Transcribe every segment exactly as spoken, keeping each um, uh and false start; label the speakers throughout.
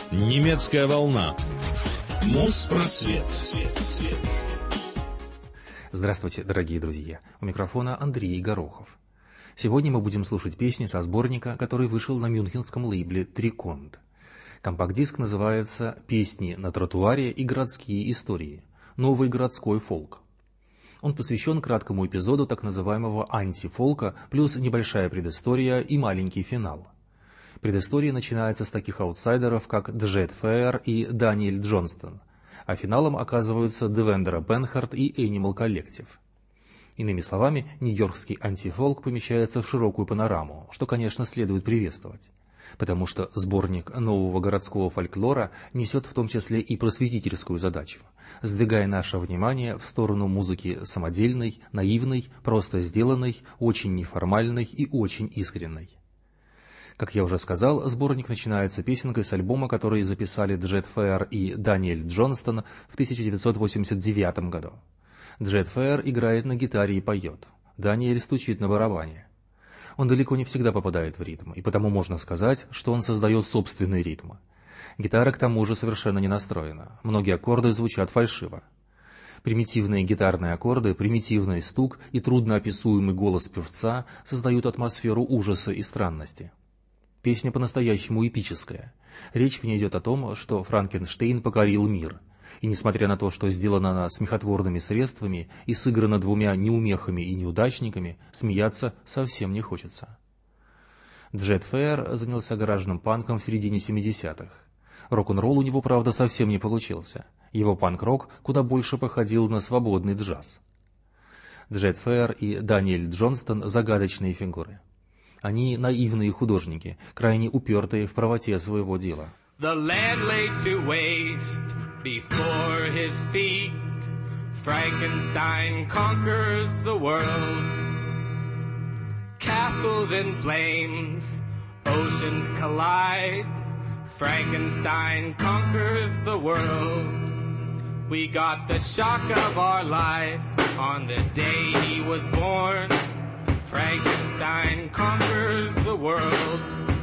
Speaker 1: Немецкая волна. Моспросвет. Свет, свет.
Speaker 2: Здравствуйте, дорогие друзья. У микрофона Андрей Горохов. Сегодня мы будем слушать песни со сборника, который вышел на мюнхенском лейбле «Триконт». Компакт-диск называется «Песни на тротуаре и городские истории. Новый городской фолк». Он посвящен краткому эпизоду так называемого антифолка, плюс небольшая предыстория и маленький финал. Предыстория начинается с таких аутсайдеров, как Джет Фэйр и Даниэль Джонстон, а финалом оказываются Девендера Бенхарт и Animal Collective. Иными словами, нью-йоркский антифолк помещается в широкую панораму, что, конечно, следует приветствовать, потому что сборник нового городского фольклора несет в том числе и просветительскую задачу, сдвигая наше внимание в сторону музыки самодельной, наивной, просто сделанной, очень неформальной и очень искренней. Как я уже сказал, сборник начинается песенкой с альбома, который записали Джет Фэйр и Даниэль Джонстон в тысяча девятьсот восемьдесят девятом году. Джет Фэйр играет на гитаре и поет, Даниэль стучит на барабане. Он далеко не всегда попадает в ритм, и потому можно сказать, что он создает собственный ритм. Гитара к тому же совершенно не настроена, многие аккорды звучат фальшиво. Примитивные гитарные аккорды, примитивный стук и трудноописуемый голос певца создают атмосферу ужаса и странности. Песня по-настоящему эпическая. Речь в ней идет о том, что Франкенштейн покорил мир. И несмотря на то, что сделано она смехотворными средствами и сыграно двумя неумехами и неудачниками, смеяться совсем не хочется. Джет Фэйр занялся гаражным панком в середине семидесятых. Рок-н-ролл у него, правда, совсем не получился. Его панк-рок куда больше походил на свободный джаз. Джет Фэйр и Даниэль Джонстон – загадочные фигуры. Они наивные художники, крайне упертые в правоте своего дела.
Speaker 3: The land laid to waste before his feet. Frankenstein conquers the world. Castles in flames, oceans collide. Frankenstein conquers the world. We got the shock of our life on the day he was born. Frankenstein conquers the world.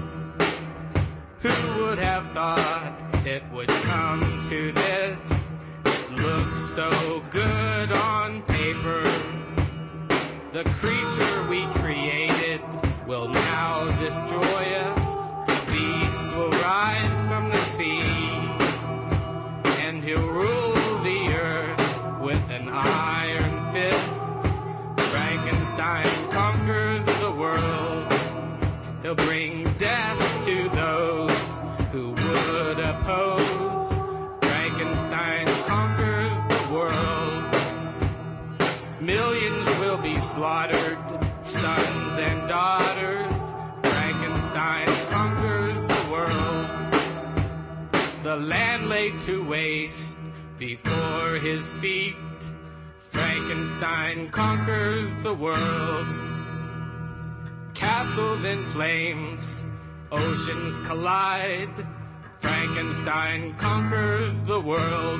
Speaker 3: Who would have thought it would come to this? It looks so good on paper. The creature we created will now destroy us. The beast will rise from the sea, and he'll rule the earth with an iron fist. Frankenstein conquers the world. He'll bring death to those who would oppose. Frankenstein conquers the world. Millions will be slaughtered, sons and daughters. Frankenstein conquers the world. The land laid to waste before his feet. Frankenstein conquers the world. Castles in flames, oceans collide. Frankenstein conquers the world.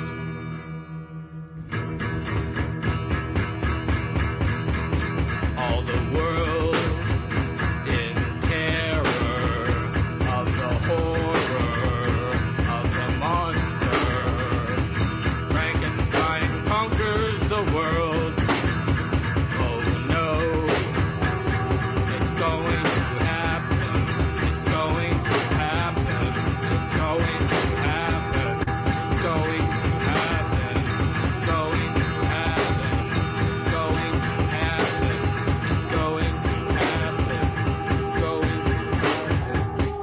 Speaker 3: All the world in terror of the horror of the monster. Frankenstein conquers the world. Oh no, it's going to happen. It's going to happen. It's going to happen. It's going to happen. It's going to happen. It's going to happen. It's going to happen. It's going to happen.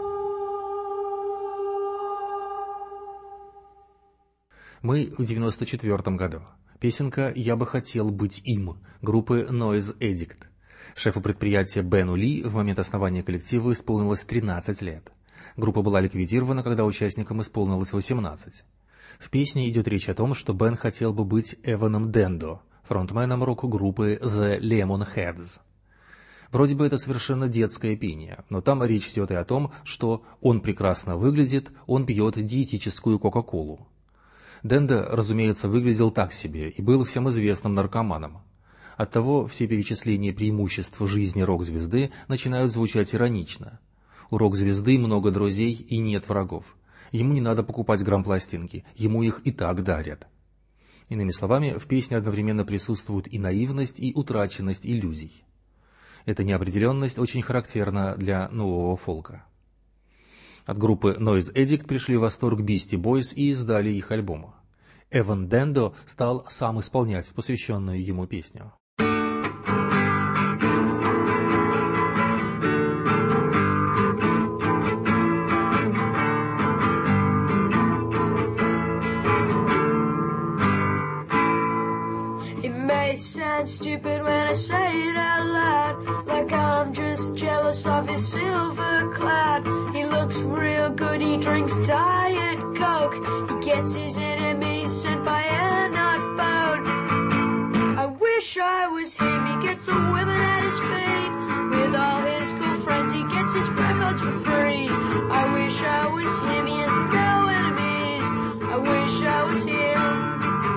Speaker 2: Мы в девяносто четвёртом году. Песенка «Я бы хотел быть им» группы Noise Addict. Шефу предприятия Бену Ли в момент основания коллектива исполнилось тринадцать лет. Группа была ликвидирована, когда участникам исполнилось восемнадцать. В песне идет речь о том, что Бен хотел бы быть Эваном Дендо, фронтменом рок-группы The Lemonheads. Вроде бы это совершенно детское пение, но там речь идет и о том, что он прекрасно выглядит, он пьет диетическую кока-колу. Дендо, разумеется, выглядел так себе и был всем известным наркоманом. Оттого все перечисления преимуществ жизни рок-звезды начинают звучать иронично. У рок-звезды много друзей и нет врагов. Ему не надо покупать грампластинки, ему их и так дарят. Иными словами, в песне одновременно присутствуют и наивность, и утраченность иллюзий. Эта неопределенность очень характерна для нового фолка. От группы Noise Addict пришли в восторг Beastie Boys и издали их альбом. Эван Дендо стал сам исполнять посвященную ему песню.
Speaker 4: Stupid when I say it out loud, like I'm just jealous of his silver cloud. He looks real good, he drinks Diet Coke, he gets his enemies sent by air, not boat. I wish I was him, he gets the women at his feet. With all his cool friends, he gets his records for free. I wish I was him, he has no enemies. I wish I was him.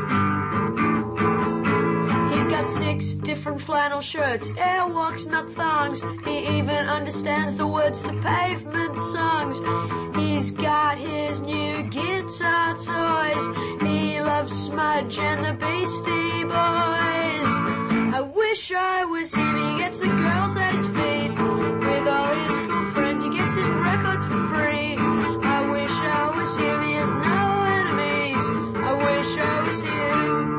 Speaker 4: Six different flannel shirts, airwalks, not thongs. He even understands the words to Pavement songs. He's got his new guitar toys. He loves Smudge and the Beastie Boys. I wish I was him, he gets the girls at his feet. With all his cool friends, he gets his records for free. I wish I was him, he has no enemies. I wish I was him.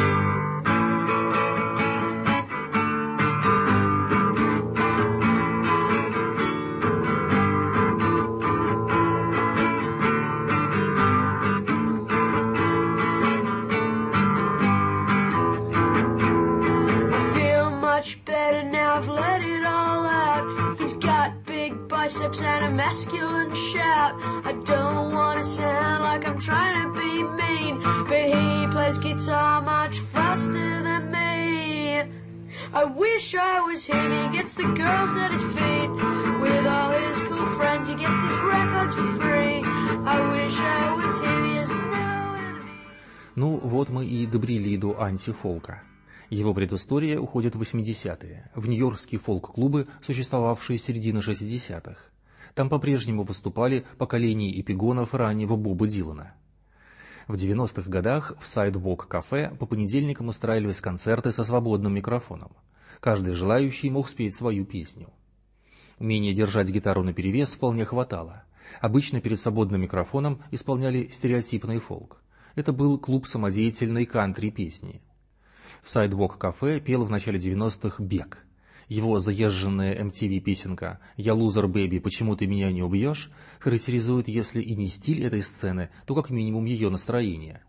Speaker 4: Biceps and a masculine shout. I don't want to sound like I'm trying to be mean, but he plays guitar much faster than me. I wish I was him, he gets the girls at his feet. With all his cool friends, he gets his records for free. I wish I was him, he has no enemies.
Speaker 2: Ну, вот мы и добрели до антифолка. Его предыстория уходит в восьмидесятые, в нью-йоркские фолк-клубы, существовавшие с середины шестидесятых. Там по-прежнему выступали поколения эпигонов раннего Боба Дилана. В девяностых годах в Sidewalk-кафе по понедельникам устраивались концерты со свободным микрофоном. Каждый желающий мог спеть свою песню. Умение держать гитару наперевес вполне хватало. Обычно перед свободным микрофоном исполняли стереотипный фолк. Это был клуб самодеятельной кантри-песни. В Sidewalk-кафе пел в начале девяностых Бек. Его заезженная эм ти ви-песенка «Я лузер, бэби, почему ты меня не убьешь» характеризует, если и не стиль этой сцены, то как минимум ее настроение.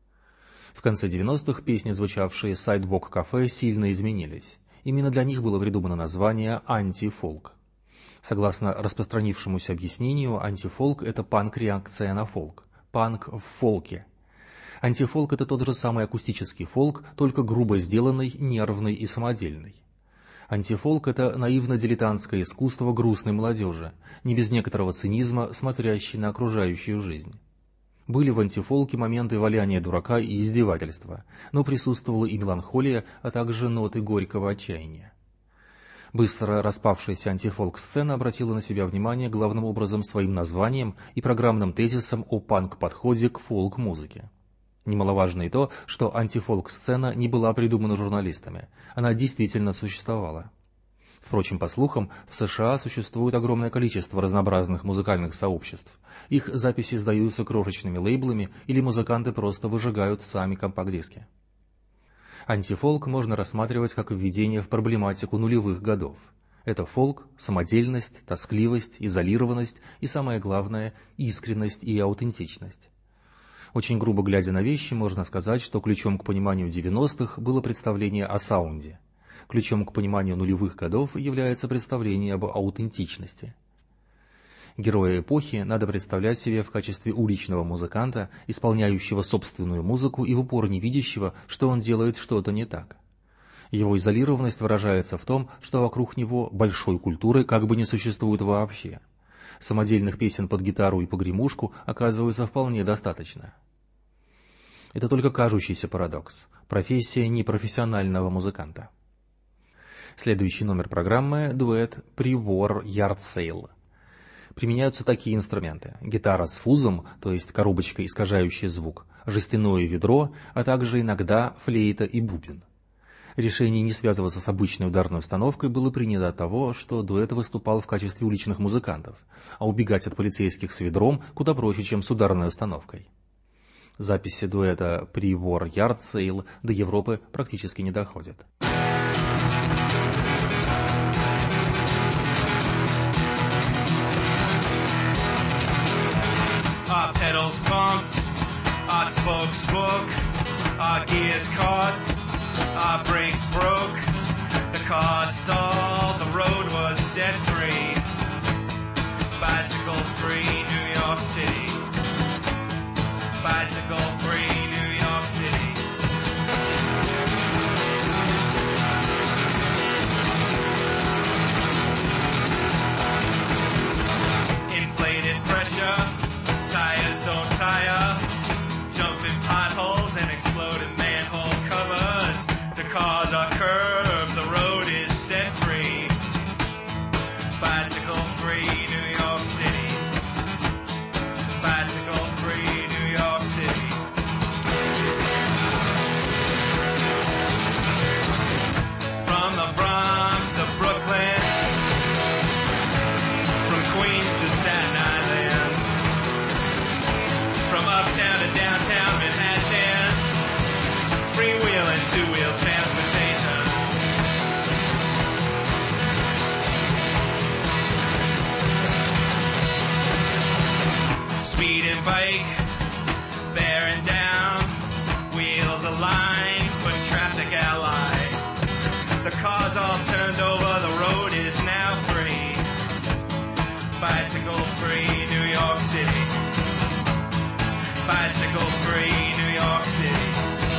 Speaker 2: В конце девяностых песни, звучавшие в Sidewalk-кафе, сильно изменились. Именно для них было придумано название «антифолк». Согласно распространившемуся объяснению, антифолк – это панк-реакция на фолк. Панк в фолке. Антифолк – это тот же самый акустический фолк, только грубо сделанный, нервный и самодельный. Антифолк – это наивно-дилетантское искусство грустной молодежи, не без некоторого цинизма, смотрящей на окружающую жизнь. Были в антифолке моменты валяния дурака и издевательства, но присутствовала и меланхолия, а также ноты горького отчаяния. Быстро распавшаяся антифолк-сцена обратила на себя внимание главным образом своим названием и программным тезисом о панк-подходе к фолк-музыке. Немаловажно и то, что антифолк-сцена не была придумана журналистами, она действительно существовала. Впрочем, по слухам, в США существует огромное количество разнообразных музыкальных сообществ. Их записи издаются крошечными лейблами или музыканты просто выжигают сами компакт-диски. Антифолк можно рассматривать как введение в проблематику нулевых годов. Это фолк, самодельность, тоскливость, изолированность и, самое главное, искренность и аутентичность. Очень грубо глядя на вещи, можно сказать, что ключом к пониманию девяностых было представление о саунде. Ключом к пониманию нулевых годов является представление об аутентичности. Героя эпохи надо представлять себе в качестве уличного музыканта, исполняющего собственную музыку и в упор не видящего, что он делает что-то не так. Его изолированность выражается в том, что вокруг него большой культуры как бы не существует вообще. Самодельных песен под гитару и погремушку оказывается вполне достаточно. Это только кажущийся парадокс. Профессия непрофессионального музыканта. Следующий номер программы – дуэт «Pre-War Yard Sale». Применяются такие инструменты: гитара с фузом, то есть коробочкой, искажающей звук, жестяное ведро, а также иногда флейта и бубен. Решение не связываться с обычной ударной установкой было принято от того, что дуэт выступал в качестве уличных музыкантов, а убегать от полицейских с ведром куда проще, чем с ударной установкой. Записи дуэта «Pre-War Yard Sale» до Европы практически не доходят.
Speaker 3: Our pedals pumped, our spokes spoke, our gears caught, our brakes broke, the car stalled, the road was set free. Bicycle free New York City. Bicycle free New York City. Inflated pressure, tires don't tire, jumping potholes and exploding manhole covers. The cars are curved, the road is set free. Bicycle free New York City. Bicycle free New York City. From the Bronx to Brooklyn, from Queens to Staten Island, from uptown to downtown Manhattan, freewheel and two-wheel transportation. Speeding bike, bearing down, wheels aligned, foot traffic allied. The cars all turned over, the road is now free. Bicycle free New York City. Bicycle free New York City.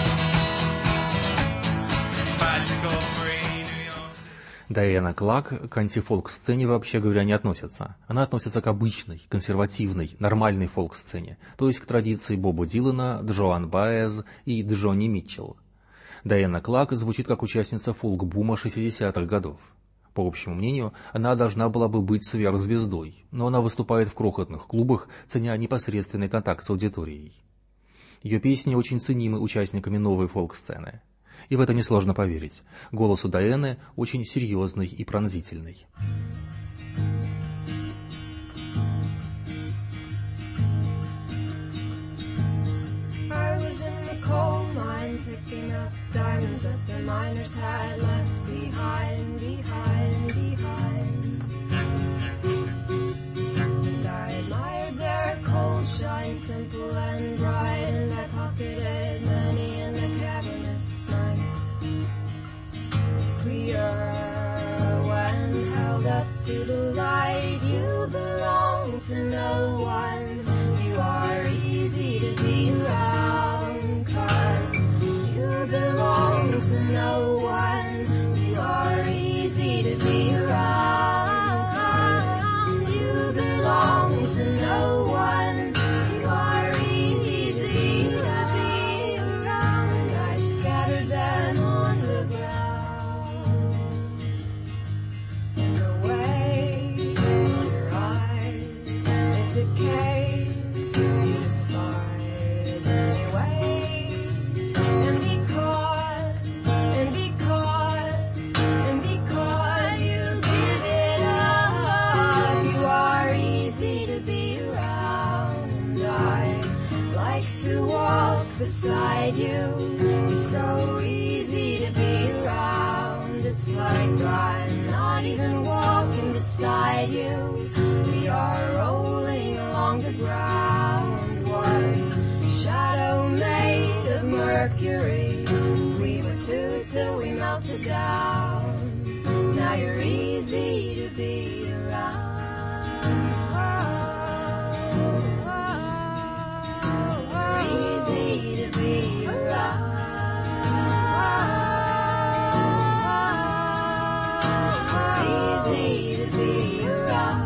Speaker 3: Bicycle free New York City.
Speaker 2: Дайана Клак к антифолк-сцене вообще говоря не относится. Она относится к обычной, консервативной, нормальной фолк-сцене, то есть к традиции Боба Дилана, Джоан Баэз и Джонни Митчелл. Дайана Клак звучит как участница фолк-бума шестидесятых годов. По общему мнению, она должна была бы быть сверхзвездой, но она выступает в крохотных клубах, ценя непосредственный контакт с аудиторией. Ее песни очень ценимы участниками новой фолк-сцены. И в это несложно поверить. Голос у Дайаны очень серьезный и пронзительный.
Speaker 5: Coal mine picking up diamonds that the miners had left behind, behind, behind. And I admired their cold shine, simple and bright, and I pocketed money in the cavernous night. Clear when held up to the light, you belong to no one. You are easy to be around, 'cause you belong to no one. You are easy to be around, 'cause you belong to no one. You are easy to be around. I scattered them on the ground. In the way in your eyes, it decays, you despise anyway. And because, and because, and because you give it up, you are easy to be around. I like to walk beside you. You're so easy to be around. It's like I'm not even walking beside you. We are rolling along the ground. One shadow made of mercury. We were two till we melted down. Now you're easy to be around. Easy to be around. Easy to be around.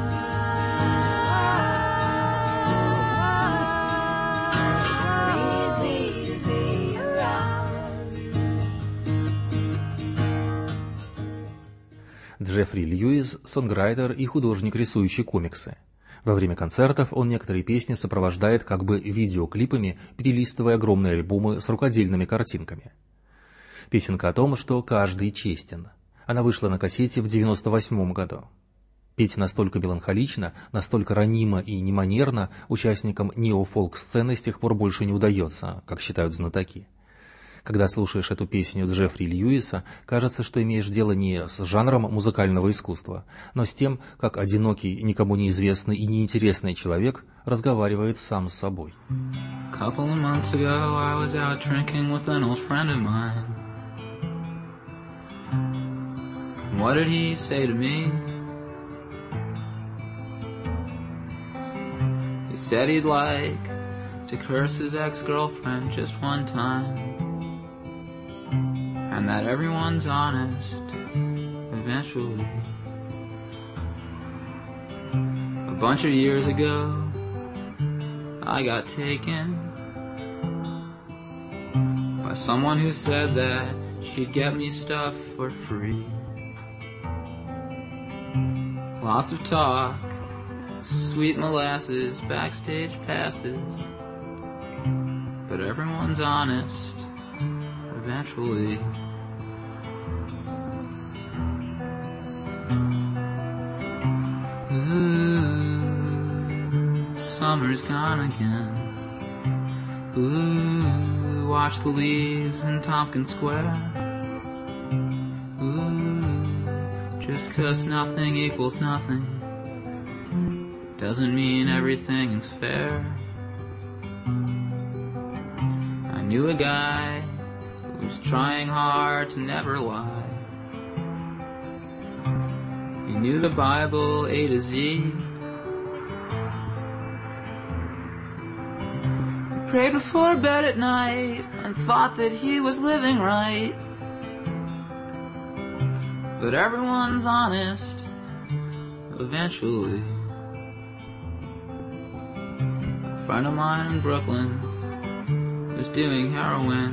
Speaker 5: Easy to be around.
Speaker 2: Джеффри Льюис – сонграйтер и художник, рисующий комиксы. Во время концертов он некоторые песни сопровождает как бы видеоклипами, перелистывая огромные альбомы с рукодельными картинками. Песенка о том, что каждый честен. Она вышла на кассете в девяносто восьмом году. Петь настолько меланхолично, настолько ранимо и неманерно участникам нео-фолк-сцены с тех пор больше не удается, как считают знатоки. Когда слушаешь эту песню Джеффри Льюиса, кажется, что имеешь дело не с жанром музыкального искусства, но с тем, как одинокий, никому неизвестный и неинтересный человек разговаривает сам с собой.
Speaker 6: Couple of months ago I was out drinking with an old friend of mine. What did he say to me? He said he'd like to curse his ex-girlfriend just one time, and that everyone's honest eventually. A bunch of years ago I got taken by someone who said that she'd get me stuff for free. Lots of talk, sweet molasses, backstage passes, but everyone's honest eventually. Ooh, summer's gone again. Ooh, watch the leaves in Tompkins Square. Ooh, just 'cause nothing equals nothing doesn't mean everything is fair. I knew a guy who was trying hard to never lie. He knew the Bible A to Z. He prayed before bed at night and thought that he was living right. But everyone's honest eventually. A friend of mine in Brooklyn was doing heroin,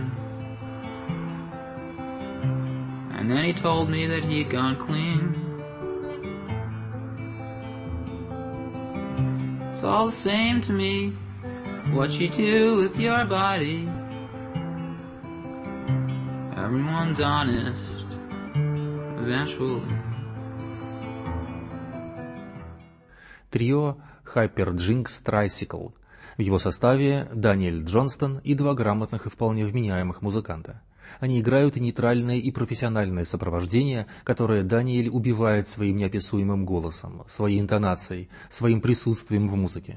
Speaker 6: and then he told me that he'd gone clean. It's all the same to me what you do with your body. Everyone's honest eventually.
Speaker 2: Трио Hyperjinx Tricycle. В его составе Даниэль Джонстон и два грамотных и вполне вменяемых музыканта. Они играют нейтральное и профессиональное сопровождение, которое Даниэль убивает своим неописуемым голосом, своей интонацией, своим присутствием в музыке.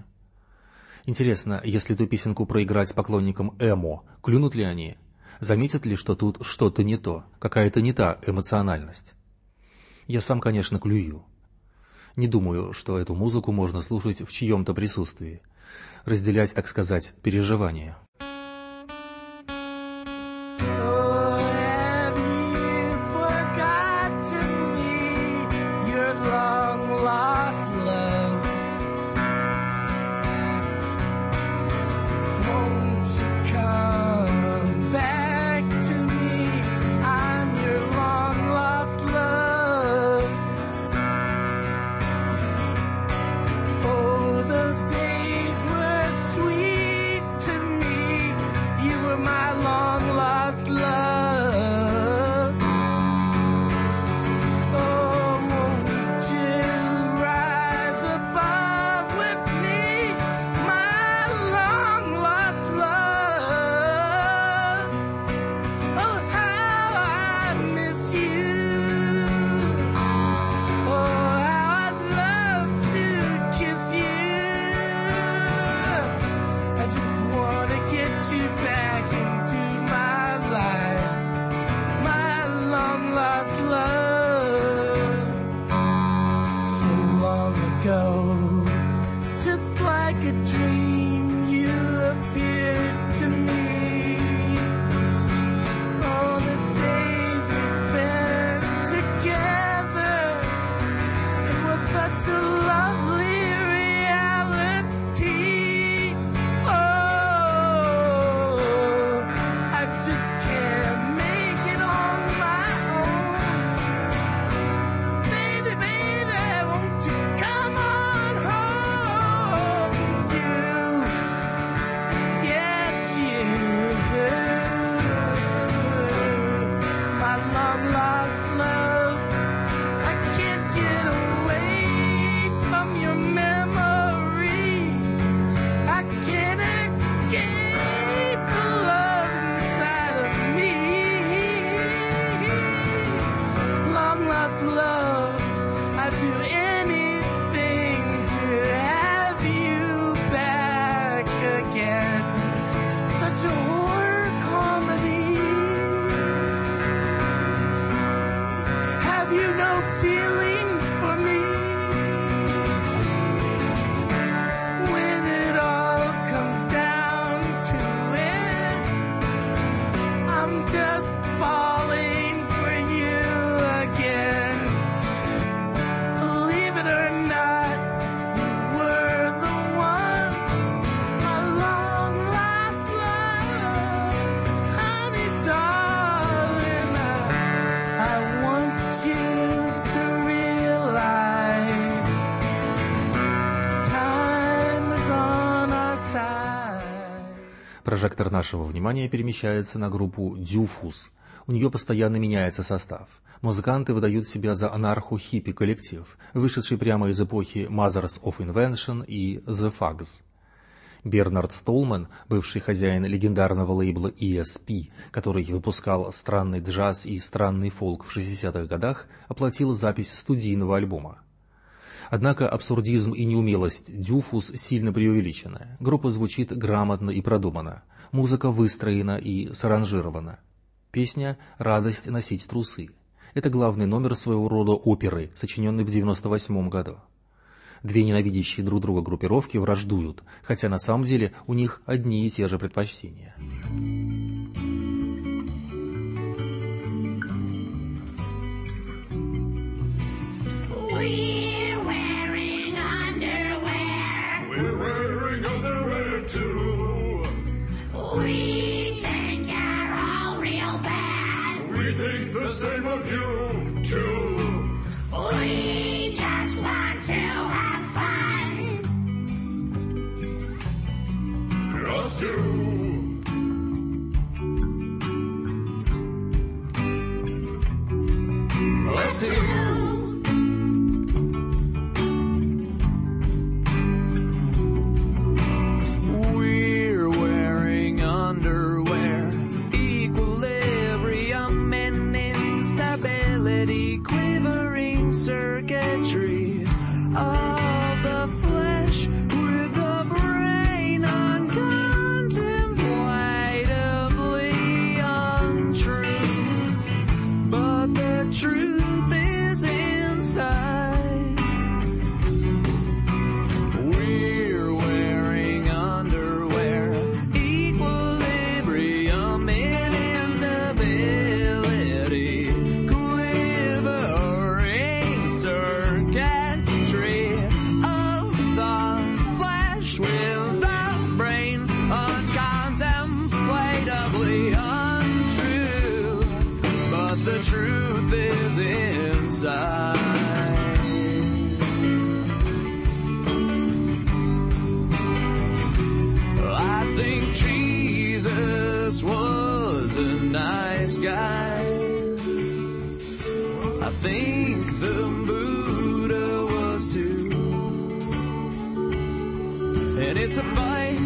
Speaker 2: Интересно, если эту песенку проиграть поклонникам эмо, клюнут ли они? Заметят ли, что тут что-то не то, какая-то не та эмоциональность? Я сам, конечно, клюю. Не думаю, что эту музыку можно слушать в чьем-то присутствии. Разделять, так сказать, переживания.
Speaker 7: Baby, baby, won't you come on home?
Speaker 2: Прожектор нашего внимания перемещается на группу «Дюфус». У нее постоянно меняется состав. Музыканты выдают себя за анархо-хиппи-коллектив, вышедший прямо из эпохи Mothers of Invention и The Fugs. Бернард Столман, бывший хозяин легендарного лейбла и эс пи, который выпускал странный джаз и странный фолк в шестидесятых годах, оплатил запись студийного альбома. Однако абсурдизм и неумелость Дюфус сильно преувеличены. Группа звучит грамотно и продуманно. Музыка выстроена и саранжирована. Песня «Радость носить трусы». Это главный номер своего рода оперы, сочиненный в девяносто восьмом году. Две ненавидящие друг друга группировки враждуют, хотя на самом деле у них одни и те же предпочтения.
Speaker 7: We're wearing underwear. We're wearing underwear too. We think you're all real bad. We think the same of you too. We just want to have fun. Us too. Us too.
Speaker 8: Circuitry of the flesh with the brain uncontemplatably untrue, but the truth is inside. We're wearing underwear, equilibrium in instability, circuitry of the flesh with the brain uncontemplatably untrue, but the truth is inside. I think Jesus was a nice guy. I think the Buddha was too. And it's a fight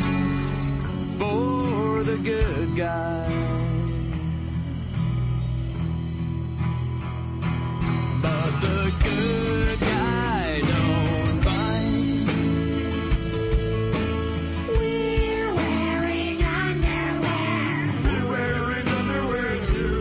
Speaker 8: for the good guy. But the good guy don't fight.
Speaker 7: We're wearing underwear.
Speaker 8: We're wearing underwear too.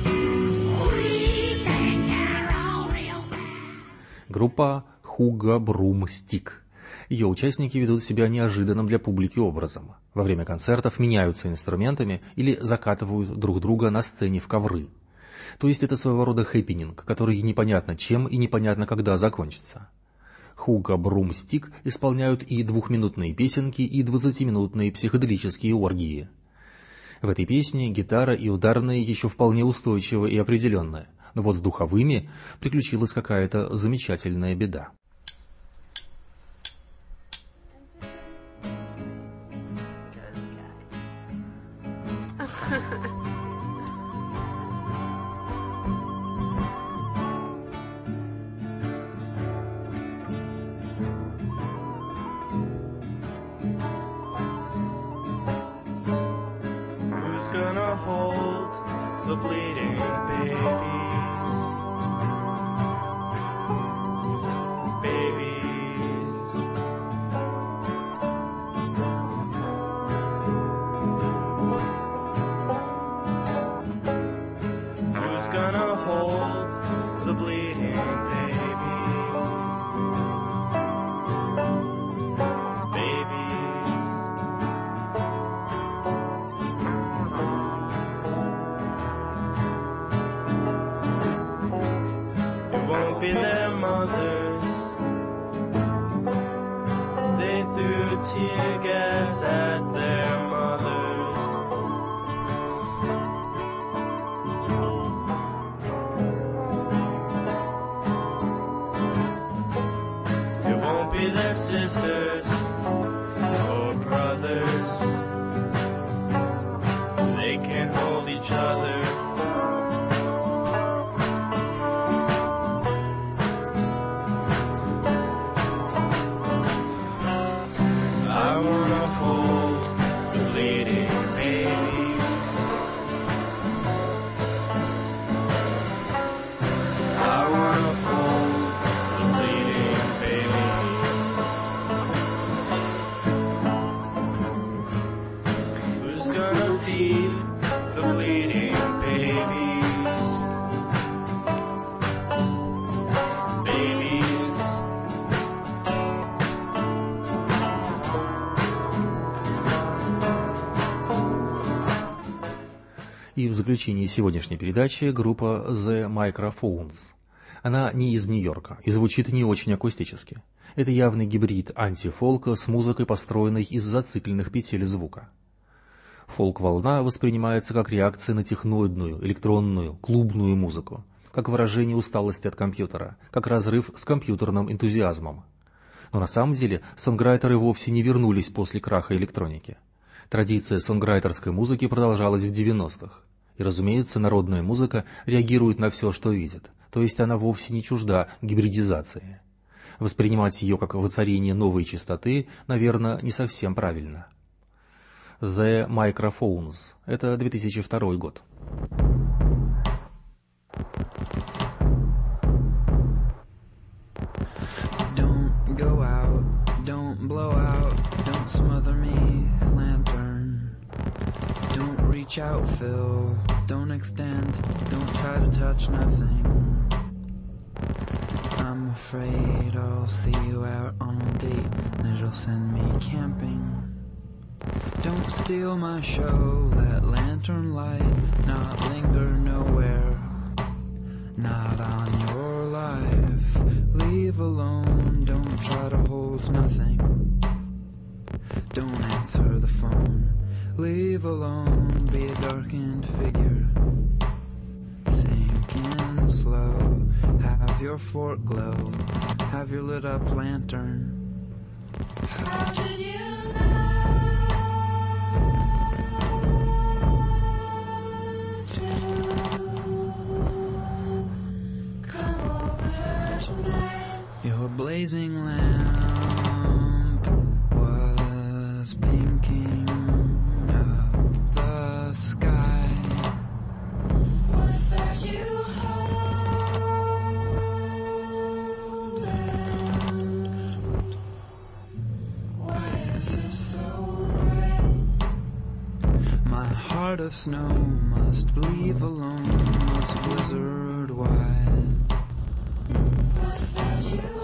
Speaker 2: Группа Хуга Брум Стик. Ее участники ведут себя неожиданным для публики образом. Во время концертов меняются инструментами или закатывают друг друга на сцене в ковры. То есть это своего рода хэппининг, который непонятно чем и непонятно когда закончится. Хуга Брум Стик исполняют и двухминутные песенки, и двадцатиминутные психоделические оргии. В этой песне гитара и ударные еще вполне устойчивы и определенные. Но вот с духовыми приключилась какая-то замечательная беда.
Speaker 9: Who's gonna hold the bleeding baby? Be their mothers. They threw tear gas at their mothers. It won't be their sisters or brothers. wanna hold the bleeding babies. I wanna hold the bleeding babies. Who's gonna feed the bleeding babies? Babies.
Speaker 2: И в заключении сегодняшней передачи группа The Microphones. Она не из Нью-Йорка и звучит не очень акустически. Это явный гибрид антифолка с музыкой, построенной из зацикленных петель звука. Фолк-волна воспринимается как реакция на техноидную, электронную, клубную музыку, как выражение усталости от компьютера, как разрыв с компьютерным энтузиазмом. Но на самом деле сонграйтеры вовсе не вернулись после краха электроники. Традиция сонграйтерской музыки продолжалась в девяностых. И, разумеется, народная музыка реагирует на все, что видит, то есть она вовсе не чужда гибридизации. Воспринимать ее как воцарение новой частоты, наверное, не совсем правильно. The Microphones. Это две тысячи второй год.
Speaker 10: Don't go out, don't blow out, don't smother me, lantern. Don't reach out, Phil, don't extend, don't try to touch nothing. I'm afraid I'll see you out on a date and it'll send me camping. Don't steal my show, let lantern light not linger nowhere. Not on your life, leave alone, don't try to hold nothing. Don't answer the phone, leave alone, be a darkened figure. Sinking slow, have your fork glow, have your lit up lantern. How did you know? Your blazing lamp was pinking up the sky. What's that you hold? And why is it so bright? My heart of snow must leave alone, must blizzard wide. What's that you